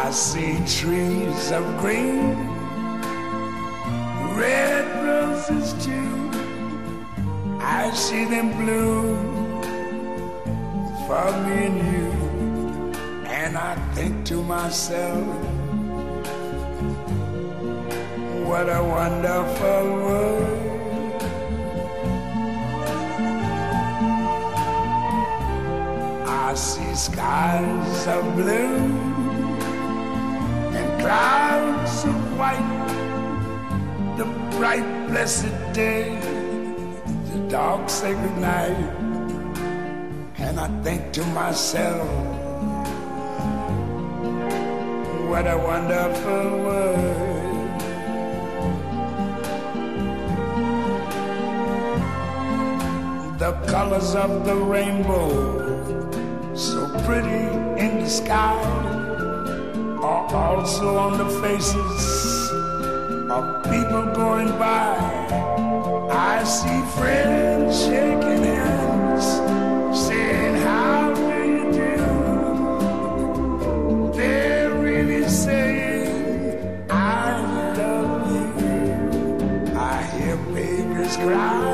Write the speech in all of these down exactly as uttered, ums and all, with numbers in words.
I see trees of green, red roses too. I see them bloom for me and you. And I think to myself, what a wonderful world. I see skies of blue and clouds of white, the bright blessed day, the dark sacred night. And I think to myself, what a wonderful world. The colors of the rainbow, so pretty in the sky, are also on the faces of people going by. I see friends shaking hands, saying, how do you do? They're really saying, I love you. I hear babies cry,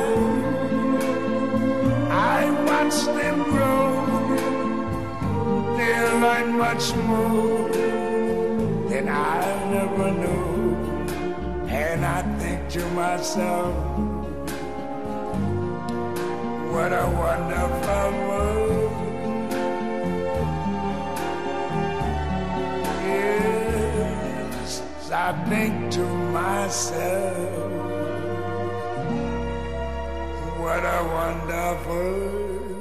I watch them grow. They'll learn much more than I never knew. And I think to myself, what a wonderful world. Yes, I think to myself, what a wonderful world.